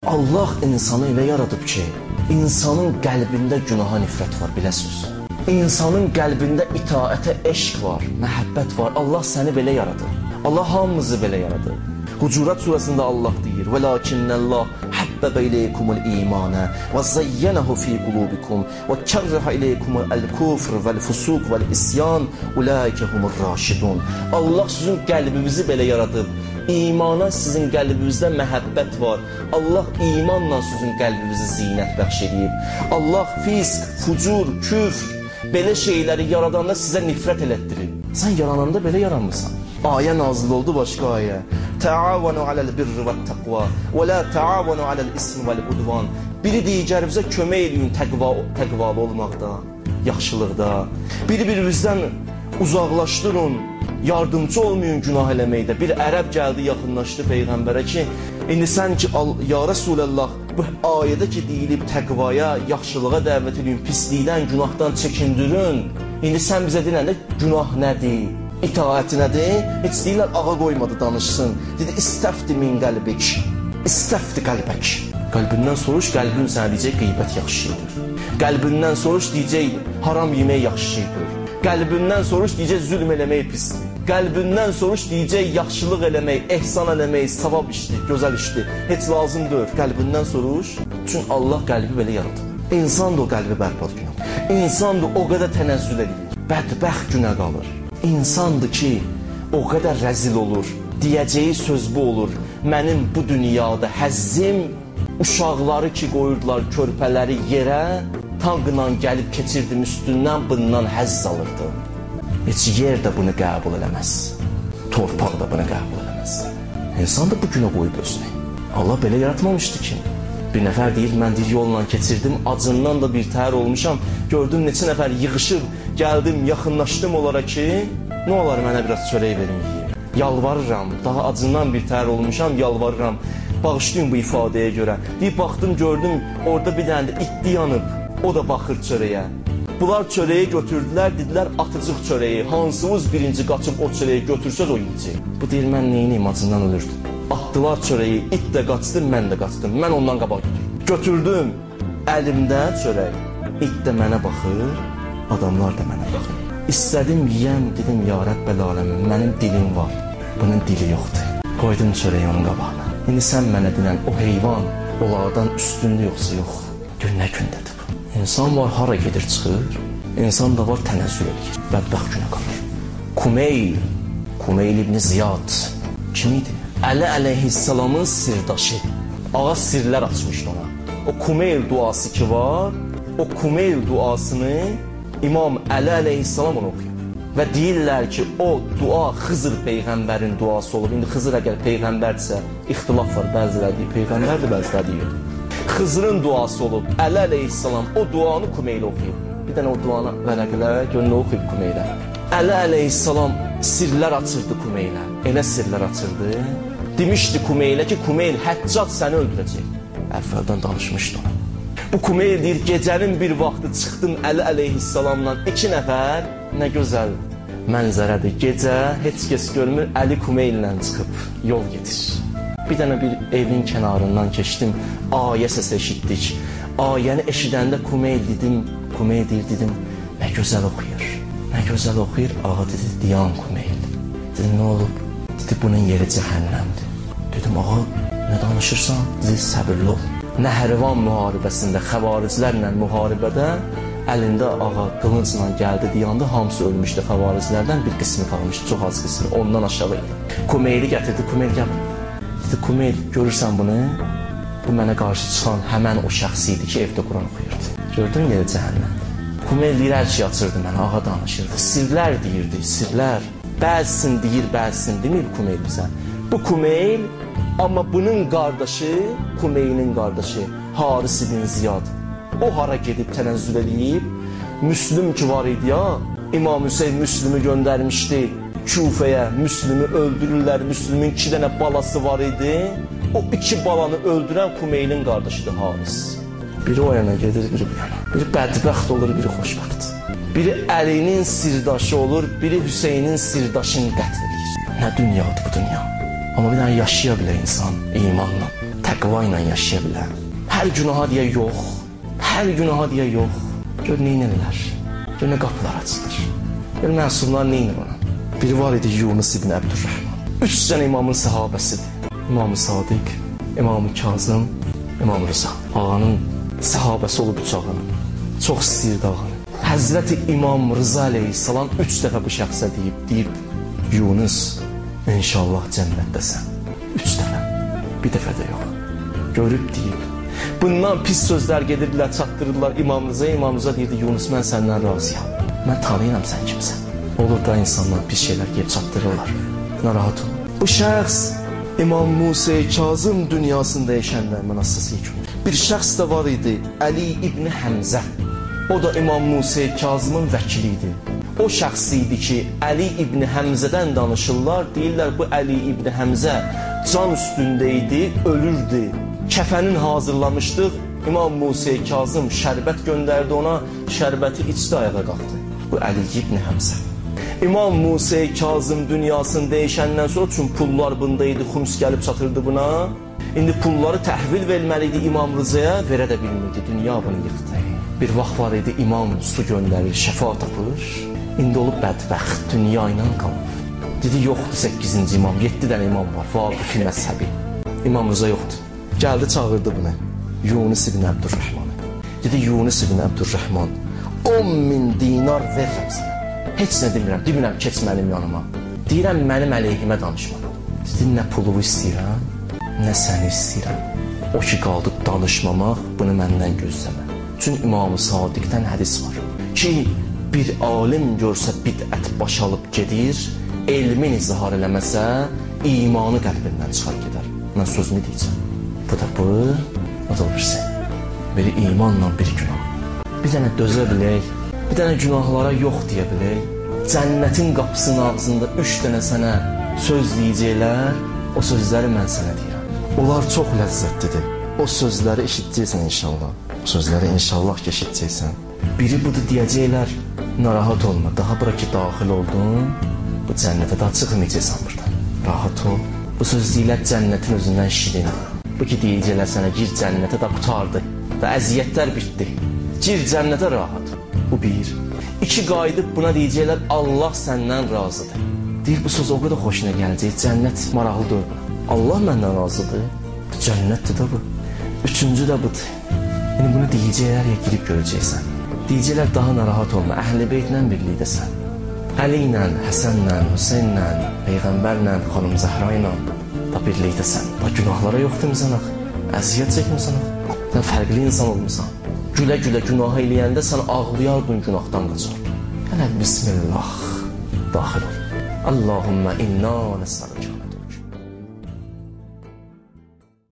Allah insanı elə yaradıb ki, insanın qəlbində günaha nifrət var, biləsiniz. İnsanın qəlbində itaətə eşq var, məhəbbət var. Allah səni belə yaradır. Allah hamımızı belə yaradır. Hucurat surəsində Allah deyir: "Velakinnəllah habbaba ileykumul imanə və zayyenehu fi qulubikum və kerraha ileykumul kufr vel fusuq vel isyan ulaike humur raşidun." Allah sizin qəlbinizi belə yaradıb. İmana sizin qəlbinizdə məhəbbət var. Allah imanla sizin qəlbinizi zinət bəxş edib. Allah fisq, fucur, küfr belə şeyləri yaradanda sizə nifrət elətdirib. Sən yarananda belə yaranmısan. Ayə nazil oldu, başqa ayə. Təavanu aləl birri və təqva və la təavanu aləl ismi vəl udvan. Biri digərinizə kömək edin təqvalı olmaqda, yaxşılıqda. Biri-birinizdən uzaqlaşdırın, yardımcı olmayın günah eləməkdə. Bir ərəb gəldi, yaxınlaşdı Peyğəmbərə ki, indi sən ki, ya Rasulallah, bu ayədə ki, deyilib təqvaya, yaxşılığa dəvət edin, pislikdən, günahdan çəkindirin. İndi sən bizə deyəndə günah nədir? İtaəti nədir? Heç deyirlər, ağa qoymadı, danışsın. Dedi, istəfdi min qəlbik, istəfdi qəlbək. Qəlbindən soruş, qəlbin sənə deyəcək, qeybət yaxşı şeydir. Qəlbindən soruş, deyəcək, haram yemək yaxşı şeydir. Qəlbindən soruş, deyəcək, zülm eləmək pisdir. Qəlbindən soruş, deyəcək, yaxşılıq eləmək, ehsan eləmək, savab işdir, gözəl işdir. Heç lazım deyil. Qəlbindən soruş. Çünki Allah qəlbi belə yaradır. İnsan da o qəlbi bərbad günə. İnsan da o qədər tənəzzül edir. Bədbəxt günə qalır. İnsandır ki, o qədər rəzil olur. Deyəcəyi söz bu olur: mənim bu dünyada həzzim, uşaqları ki qoyurdular körpələri yerə, tanqla gəlib keçirdim üstündən, bundan həzz alırdı. Heç yer də bunu qəbul eləməz. Torpaq da bunu qəbul eləməz. İnsan da bu günə qoyub özünü. Allah belə yaratmamışdı ki. Bir nəfər deyir, mən deyir, yolla keçirdim, acından da bir təhər olmuşam, gördüm neçə nəfər yığışır, gəldim, yaxınlaşdım onlara ki, nə olar mənə biraz çörək verin yiyir. Yalvarıram, daha acından bir təhər olmuşam, yalvarıram, bağışlayın bu ifadəyə görə. Deyib, baxdım, gördüm, orada bir dənə də itli yanıb, o da baxır çörəyə. Bunlar çörəyi götürdülər, dedilər, atıcıq çörəyi, hansınız birinci qaçıb o çörəyi götürsəz o yiyəcək. Bu deyir, mən neyniyim, acından ölürdüm. Atdılar çörəyi, it də qaçdı, mən də qaçdım. Mən ondan qabaq götürdüm. Götürdüm, əlimdə çörək. İt də mənə baxır, adamlar da mənə baxır. İstədim yiyəm, dedim, ya Rəbbəl aləmin, mənim dilim var, bunun dili yoxdur. Qoydum çörəyi onun qabağına. İndi sən mənə dinən, o heyvan, onlardan üstündür yoxsa yox. Gör nə gündədir bu. İnsan var, hara gedir, çıxır. İnsan da var, tənəzzül edir. Bədbəxt günə qalır. Kumeyl ibn Ziyad kim idi? Əli əleyhissalamın sirdaşı. Ağa sirlər açmışdı ona. O Kumeyl duası ki var, o Kumeyl duasını İmam Əli əleyhissalam onu oxuyub. Və deyirlər ki, o dua Xızır Peyğəmbərin duası olub. İndi Xızır əgər Peyğəmbərdirsə, ixtilaf var, bəziləri deyir Peyğəmbərdir, bəziləri deyir. Xızırın duası olub, Əli əleyhissalam o duanı Kumeylə oxuyub. Bir dənə o duanı vərəqlər, gönlü oxuyub Kumeylə. Əli əleyhissalam sirlər açırdı Kumeylə, elə sirlər açırdı. Demişdi Kumeylə ki, Kumeyl, Həccac səni öldürəcək. Əvvəldən danışmışdı ona. Bu Kumeyl deyir, gecənin bir vaxtı çıxdım Əli əleyhissalamla 2 nəfər, nə gözəl mənzərədir. Gecə heç kəs görmür, Əli Kumeyllə çıxıb yol gedir. Bir dənə bir evin kənarından keçdim, ayə səs eşitdik. Ayəni eşidəndə Kumeyl dedim, Kumeyl deyir, dedim, nə gözəl oxuyur. Nə gözəl oxuyur, ağa dedi, diyan Kumeyl. Dedim, nə olub? Dedi, bunun yeri cəhənnəmdir. Dedim, ağa, nə danışırsan? Dedi, səbirli ol. Nəhərvan müharibəsində, xəvariclərlə müharibədə əlində ağa qılıncla gəldi deyanda hamısı ölmüşdü xəvariclərdən, bir qismi qalmışdı, çox az qismi, ondan aşağı idi. Kumeyli gətirdi, Kumeyl gəl. Dedi, Kumeyl, görürsən bunu? Bu mənə qarşı çıxan həmən o şəxs idi ki, evdə Quran oxuyurdu. Gördün yeri cəhənnəmdə. Kumeyl deyir, hər şey açırdı mənə, ağa danışırdı. Sirlər deyirdi, sirlər. Bəzisin deyir, bəzisin demir Kumeyl bizə. Bu Kumeyl, amma bunun qardaşı, Kumeylin qardaşı, Haris ibn Ziyad. O hara gedib tənəzzül edib, Müslüm ki var idi ya, İmam Hüseyin Müslümü göndərmişdi Küfəyə, Müslümü öldürürlər, Müslümün 2 dənə balası var idi. O 2 balanı öldürən Kumeylin qardaşıdır Haris. Biri o yana gedir, biri bu yana. Biri bədbəxt olur, biri xoşbəxt. Biri Əlinin sirdaşı olur, biri Hüseynin sirdaşını qətl edir. Nə dünyadır bu dünya. Amma bir dənə yaşaya bilər insan imanla. təqva ilə yaşaya bilər. Hər günaha deyə yox, hər günaha deyə yox. Gör neynirlər, gör nə qapılar açılır. Gör məsumlar neynir ona. Biri var idi Yunus ibn Əbdürrəhman. 3 dənə imamın səhabəsidir. İmam-ı Sadiq, İmam-ı Kazım, İmam Rıza. Ağanın səhabəsi olub 3 ağanın. Çox istəyirdi ağanı. Həzrəti İmam Rıza əleyhissalam 3 dəfə bu şəxsə deyib, Yunus, inşallah cənnətdəsən. 3 dəfə, bir dəfə də yox. Görüb deyib. Bundan pis sözlər gedirdilər, çatdırırlar İmam Rıza'ya. İmam Rıza deyirdi, Yunus, mən səndən razıyam. Mən tanıyıram sən kimsən. Olur da insanlar pis şeylər gelib çatdırırlar. Narahat ol. Bu şəxs İmam Musa Kazım dünyasında yaşayanlar mənasası yekun. Bir şəxs də var idi, Əli ibn Həmzə. O da İmam Musa Kazımın vəkili idi. O şəxs idi ki, Əli ibn Həmzədən danışırlar. Deyirlər, bu Əli ibn Həmzə can üstündə idi, ölürdü. Kəfənin hazırlamışdıq. İmam Musa Kazım şərbət göndərdi ona, şərbəti içdi, ayağa qalxdı. Bu Əli ibn Həmzə. İmam Musa Kazım dünyasını dəyişəndən sonra çünki pullar bunda idi, xums gəlib çatırdı buna. İndi pulları təhvil verməli idi İmam Rıza'ya, verə də bilmirdi, dünya bunu yıxdı. Bir vaxt var idi, imam su göndərir, şəfa tapır. İndi olub bədbəxt, dünya ilə qalıb. Dedi, yoxdur 8-ci imam, 7 dənə imam var, Vaqifi məzhəbi. İmam Rıza yoxdur. Gəldi, çağırdı bunu, Yunus ibn Əbdürrəhmanı. Dedi, Yunus ibn Əbdürrəhman, 10.000 dinar verirəm sənə. Heç nə demirəm, keç mənim yanıma. Deyirəm, mənim əleyhimə danışma. Dedi, nə pulumu istəyirəm, nə səni istəyirəm. O ki, qaldı danışmamaq, bunu məndən gözləmə. Çünki İmam-ı Sadiqdən hədis var ki, bir alim görsə bidət baş alıb gedir, elmin izhar eləməsə, imanı qəlbindən çıxar gedər. Mən sözünü deyəcəm. Bu da bu, o da olursa. Biri imanla, biri günah. Bir dənə dözə bilək, bir dənə günahlara yox deyə bilək. Cənnətin qapısının ağzında 3 dənə sənə söz deyəcəklər, o sözləri mən sənə deyirəm. Onlar çox ləzzətlidir. O sözləri eşitəcəksən inşallah. O sözləri inşallah ki, eşitəcəksən. Biri budur deyəcəklər, narahat olma, daha bura ki daxil oldun, bu cənnətə daha çıxmayacaqsan buradan. Rahat ol. Bu söz deyilər cənnətin özündən şirindir. Bu ki deyəcəklər sənə, gir cənnətə da qutardı və əziyyətlər bitdi. Gir cənnətə rahat. Bu bir. 2 qayıdıb buna deyəcəklər, Allah səndən razıdır. Deyir, bu söz o qədər xoşuna gələcək, cənnət maraqlıdır buna. Allah məndən razıdır, cənnətdir də bu. 3-cü də budur. Yəni bunu deyəcəklər ya girib görəcəksən. Deyəcəklər daha narahat olma, Əhl-i Beytlə birlikdəsən. Əli ilə, Həsənlə, Hüseynlə, Peyğəmbərlə, xanım Zəhra ilə da birlikdəsən. Da günahlara yoxdur musan axı? Əziyyət çəkmirsən axı? Sən fərqli insan olmuşsan. Gülə-gülə günah eləyəndə sən ağlayardın, günahdan qaçardın. Hələ bismillah, daxil ol. Allahümmə inna nəsələkə.